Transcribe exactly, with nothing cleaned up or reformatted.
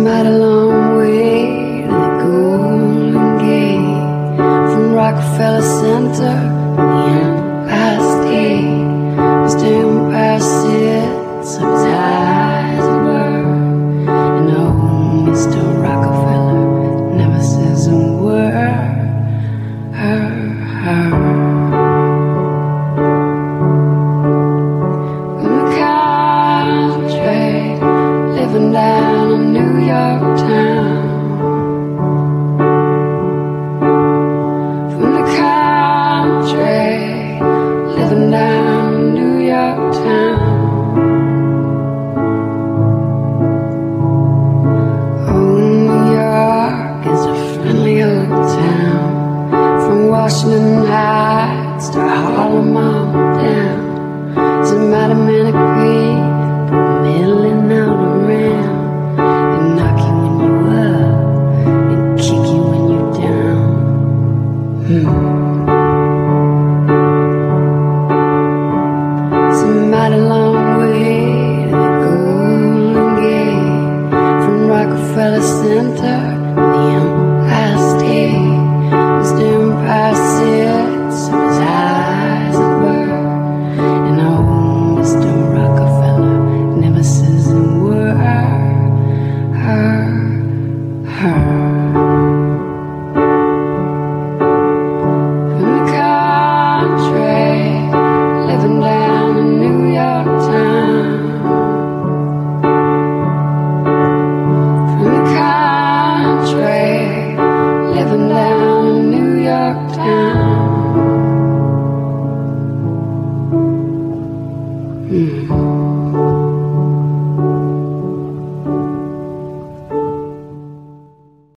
mighty long way to the Golden Gate, from Rockefeller Center to the Empire State. Mister Empire sits up as high as a bird, and oh, Mister Rockefeller never says a word. Her, her. Living down in New York town, from the country, living down in New York town. Oh, New York is a friendly old town, from Washington Heights to Harlem on down. It's a mighty many people milling out around. They knock you when you up and kick you when you're down. Hmm. It's a mighty long way to the Golden Gate, from Rockefeller Center to the Empire State. Mister Empire sits up as high as a bird, and oh, Mister Rockefeller never says a word. Her, her. From the country, living down in New York town. From the country, living down in New York town. Hmm.